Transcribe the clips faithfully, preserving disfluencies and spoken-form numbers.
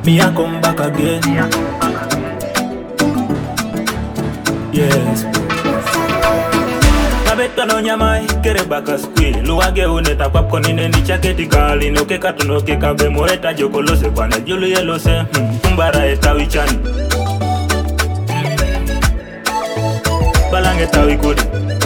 Me I come back again. Yes. Nabeta no nyamai kere baka squee. Luage uneta kwap konine ni chaketi kali. Noke katu noke kabe moeta joko lose kwane julu ye lose. Kumbara eta wichani. Balange tawi kudi.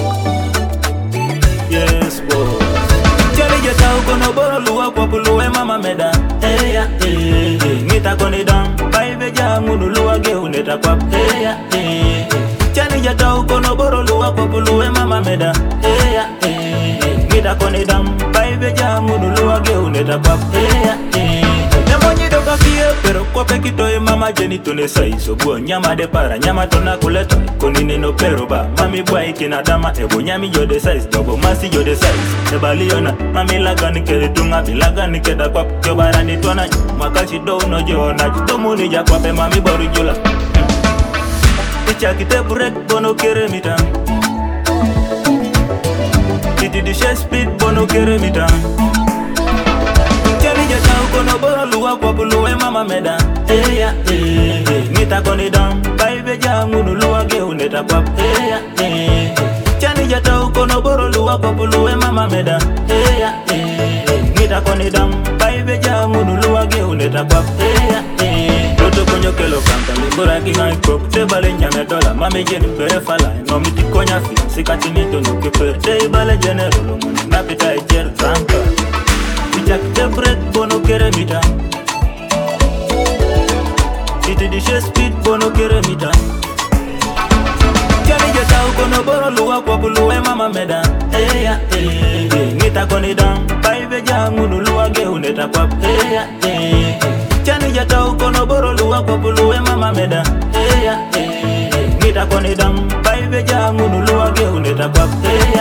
Yes boy. Chali jeta ukono boro luwa kwa puluwe mama meda. Hey ya hey hey. Ngita koni dam. Baibe jangu nuluage uneta kwap. Hey ya hey hey. Chani jata ukono boro luwa kwa puluwe mama meda. Hey ya hey hey. Ngita koni dam. Baibe jangu nuluage uneta kwap. Hey ya hey hey. Nemonyi doka fie pero kwa pekitoe mama jeni tune saiso. Buo nyama de para nyama tona kuleto. Koni neno pero ba mami bua ikina dama. Ebo nyami jode size dobo masi jode size. Eba liona mami laga nikele tunga bilaga nikeda kwa kyobara nitwana. Makashi do no jona jitomu nija kwa pe mami boru jula. Icha kite burek bono kere mita. Titi di she speed bono kere mita. Chali jata ukono boro luwa kwa puluwe mama meda. Hey ya hey hey. Nita koni dam. Baibe jangu nuluwa ge uneta kwa. Hey ya hey hey. Chali jata ukono boro luwa kwa puluwe mama meda. Hey ya hey hey. Nita koni dam. Baibe jangu nuluwa ge uneta kwa. Hey ya hey hey. Toto konyo kelo kanta libura kinga ikop. Tebale nyame dola mame jeni pere fala. Nomiti konya fi sikati nito nuke pere. Tebale jene rolo mani napita ijeru zanka. Ichak te break bono kere mita. Iti di she speed bono kere mita. Chali jeta ukono boro luwa kwa puluwe mama meda. Hey ya hey hey. Ngita koni dam. Baibe jangu nuluwa ge uneta kwa. Hey ya hey hey. Chali jeta ukono boro luwa kwa puluwe mama meda. Hey ya hey hey. Ngita koni dam. Baibe jangu nuluwa ge uneta kwa. Hey ya